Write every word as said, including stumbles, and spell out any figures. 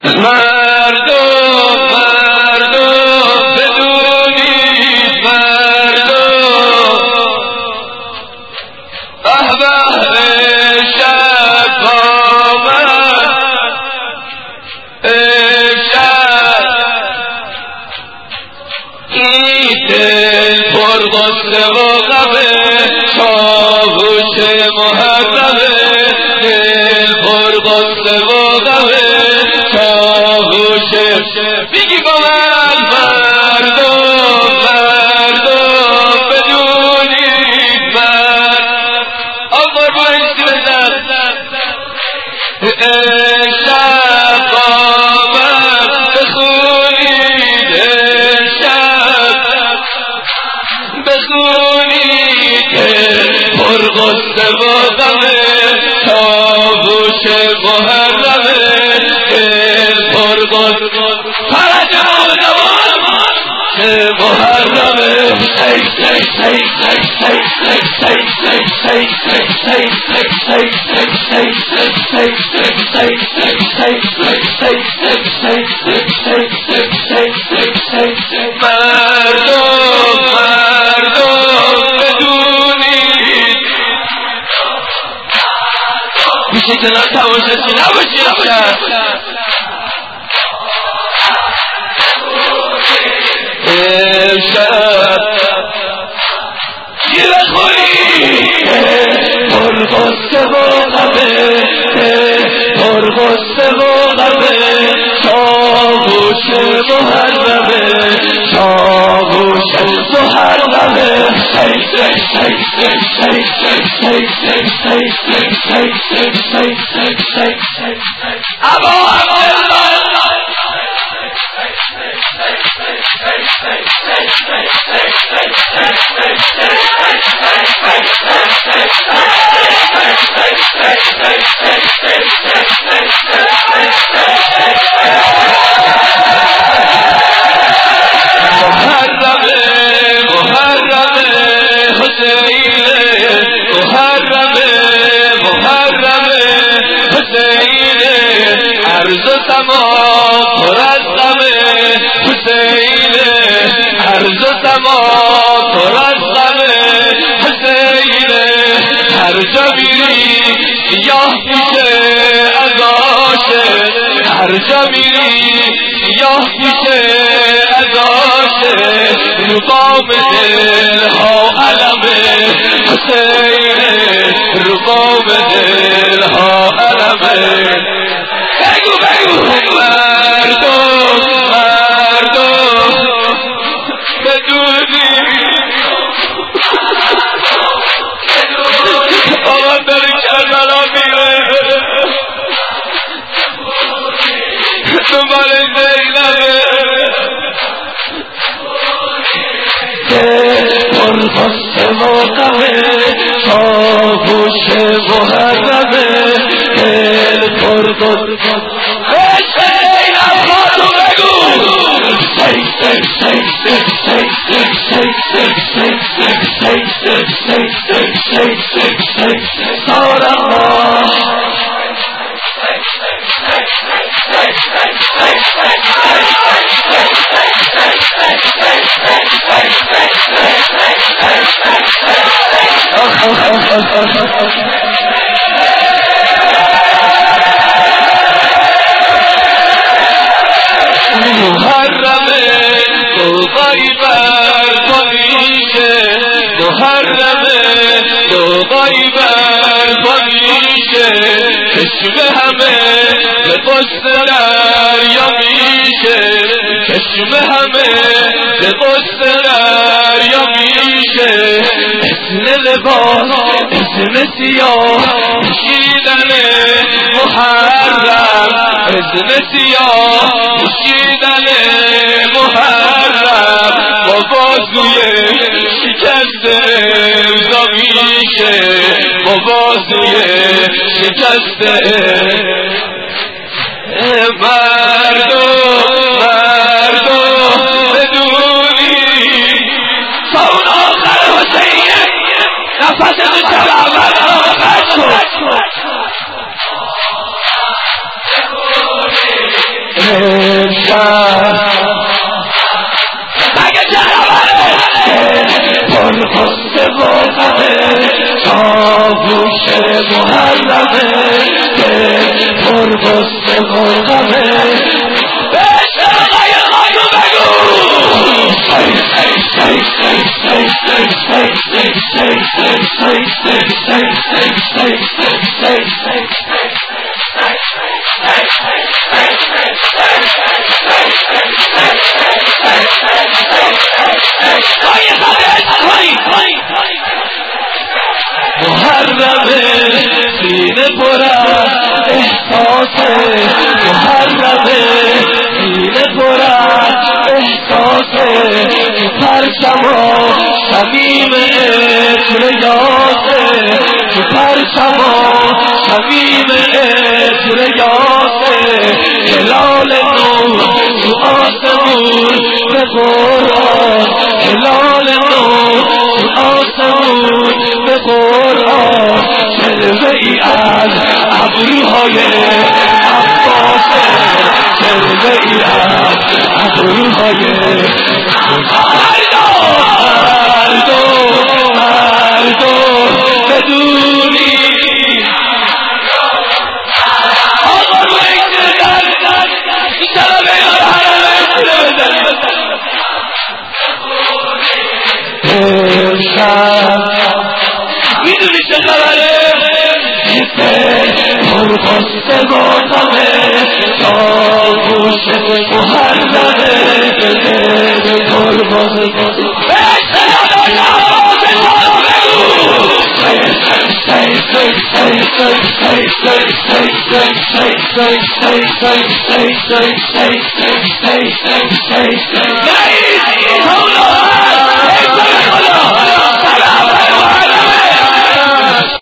مردم مردم بدونید مردم به به شب آمد شب این دل پر غصه و غمه چاوش محرمه دل پر غصه و غمه بگی با من مردم مردم بدونید من آقا بایستی بزن شب آمد بخونید شب بخونید پر غصه و غمه چاوش محرمه محرمه سی سی سی سی سی سی سی سی سی سی سی مردم مردم بدونید میشه که نتوانشتی نباشید امشب گیره خوری پر غصه و غمه پر غصه و غمه چاوش محرمه چاوش محرمه سی سی سی سی سی سی سی سی سی سی سی سی سی سی ابا سیاه پیشه از آشه هر جا میری سیاه پیشه از آشه رو بام دلها علمه حسینه رو بام دلها علمه بگو بگو مردم مردم بدونی آقا داری کربلا میره دنبال زینبه پر غصه و غمه چاوش محرمه دل پر غصه زینب خاتون بگو سی سی سی سی سی سی سی سی سی سی سی سی سی سارا محرمه تو غیبر تو میشه محرمه تو غیبر تو میشه چشم همه به قصه دریا میشه چشم همه به قصه دریا میشه اسم لباس اسم سیاه پوشیدن محرم اسم سیاه پوشیدن محرم با بازوی شکسته امضا میشه با بازوی شکسته مردم مردم بدونی تا اون آخر حسینه نفس تو شب اول آخر شد امشب مگه جنبه پر خسته و غمه چاووش محرمه پر خسته و غمه عشق آقای خانو بگو سی سی سی سی سی سی سی سی سی سی سی سی سی محرمه سینه پر از احساسه محرمه سینه پر از احساسه پرچم و شمیم عطر یاسه پرچم و شمیم عطر یاسه هلال نور تو آسمون به قرآن هلال نور تو آسمون به قرآن جلوه ای از ابروهای عباسه جلوه ای از ابروهای مردم مردم مردم بدونی آقا رو اکتر در این طرف ایار حرم اکتر بزن امشب میدونی چه خبره پر خسته و غمه چاووش محرمه پر خسته